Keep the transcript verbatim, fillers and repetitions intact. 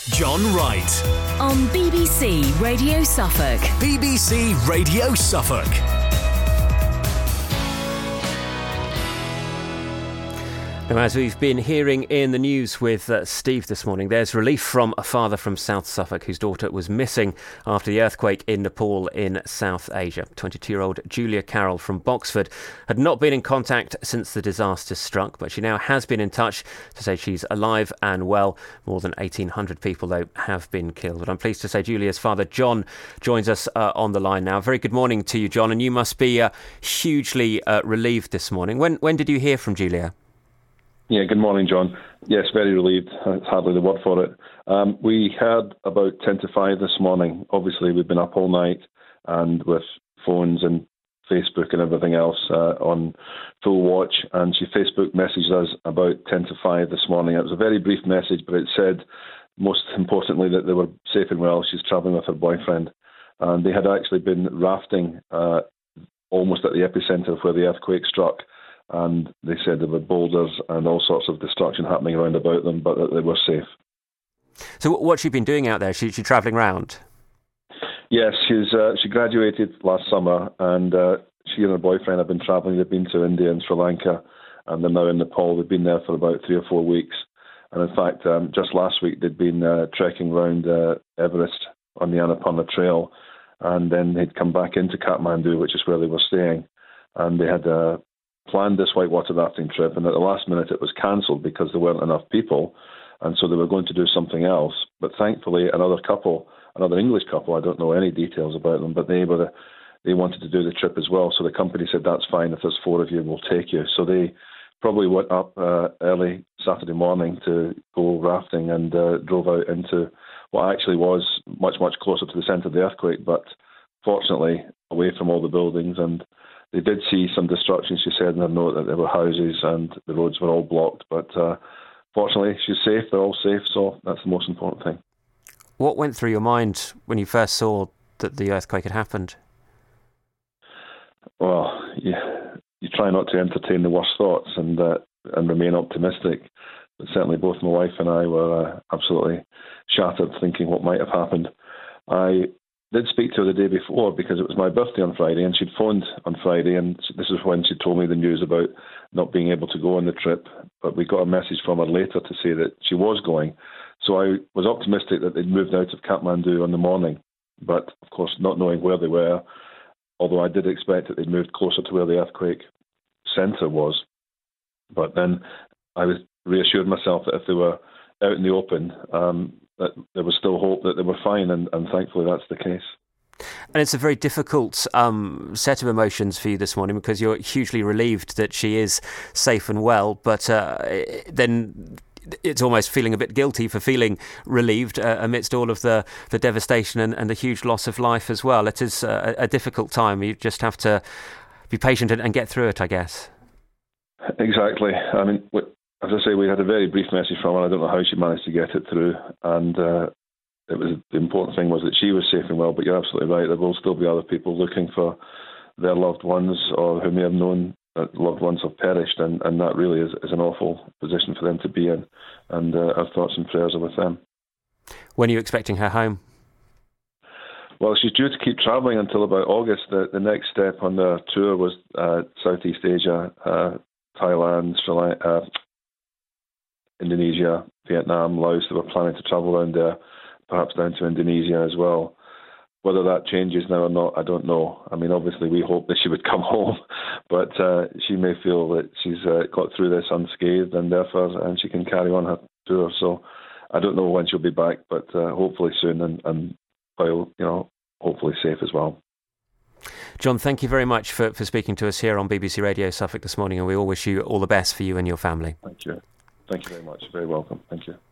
John Wright on B B C Radio Suffolk. B B C Radio Suffolk. Now, as we've been hearing in the news with uh, Steve this morning, there's relief from a father from South Suffolk whose daughter was missing after the earthquake in Nepal in South Asia. twenty-two-year-old Julia Carroll from Boxford had not been in contact since the disaster struck, but she now has been in touch to say she's alive and well. More than eighteen hundred people, though, have been killed. But I'm pleased to say Julia's father, John, joins us uh, on the line now. Very good morning to you, John, and you must be uh, hugely uh, relieved this morning. When, when did you hear from Julia? Yeah, good morning, John. Yes, very relieved. That's hardly the word for it. Um, we heard about ten to five this morning. Obviously, we've been up all night and with phones and Facebook and everything else uh, on full watch. And she Facebook messaged us about ten to five this morning. It was a very brief message, but it said, most importantly, that they were safe and well. She's travelling with her boyfriend. And they had actually been rafting uh, almost at the epicentre of where the earthquake struck. And they said there were boulders and all sorts of destruction happening around about them, but that they were safe. So what's she been doing out there? She she travelling round? Yes, she's uh, she graduated last summer, and uh, she and her boyfriend have been travelling. They've been to India and Sri Lanka, and they're now in Nepal. They've been there for about three or four weeks. And in fact, um, just last week they'd been uh, trekking round uh, Everest on the Annapurna Trail, and then they'd come back into Kathmandu, which is where they were staying, and they had a uh, planned this whitewater rafting trip, and at the last minute it was cancelled because there weren't enough people, and so they were going to do something else. But thankfully, another couple, another English couple, I don't know any details about them, but they were they wanted to do the trip as well. So the company said, that's fine, if there's four of you, we'll take you. So they probably went up uh, early Saturday morning to go rafting and uh, drove out into what actually was much, much closer to the centre of the earthquake, but fortunately away from all the buildings. And they did see some destruction, she said in her note, that there were houses and the roads were all blocked. But uh, fortunately, she's safe, they're all safe, so that's the most important thing. What went through your mind when you first saw that the earthquake had happened? Well, you, you try not to entertain the worst thoughts and uh, and remain optimistic. But certainly both my wife and I were uh, absolutely shattered thinking what might have happened. I did speak to her the day before because it was my birthday on Friday, and she'd phoned on Friday, and this is when she told me the news about not being able to go on the trip. But we got a message from her later to say that she was going. So I was optimistic that they'd moved out of Kathmandu on the morning, but of course not knowing where they were, although I did expect that they'd moved closer to where the earthquake centre was. But then I was reassured myself that if they were out in the open, um, that there was still hope that they were fine, and, and thankfully that's the case. And it's a very difficult um, set of emotions for you this morning because you're hugely relieved that she is safe and well, but uh, then it's almost feeling a bit guilty for feeling relieved uh, amidst all of the, the devastation and, and the huge loss of life as well. It is a, a difficult time. You just have to be patient and, and get through it, I guess. Exactly. I mean, as I say, we had a very brief message from her. I don't know how she managed to get it through. And uh, it was the important thing was that she was safe and well, but you're absolutely right. There will still be other people looking for their loved ones or who may have known that loved ones have perished. And, and that really is, is an awful position for them to be in. And uh, our thoughts and prayers are with them. When are you expecting her home? Well, she's due to keep travelling until about August. The, the next step on their tour was uh, Southeast Asia, uh, Thailand, Sri Lanka, uh, Indonesia, Vietnam, Laos. They were planning to travel around there, perhaps down to Indonesia as well. Whether that changes now or not, I don't know. I mean, obviously we hope that she would come home, but uh, she may feel that she's uh, got through this unscathed and therefore and she can carry on her tour. So I don't know when she'll be back, but uh, hopefully soon and, and while, you know, hopefully safe as well. John, thank you very much for, for speaking to us here on B B C Radio Suffolk this morning, and we all wish you all the best for you and your family. Thank you. Thank you very much. Very welcome. Thank you.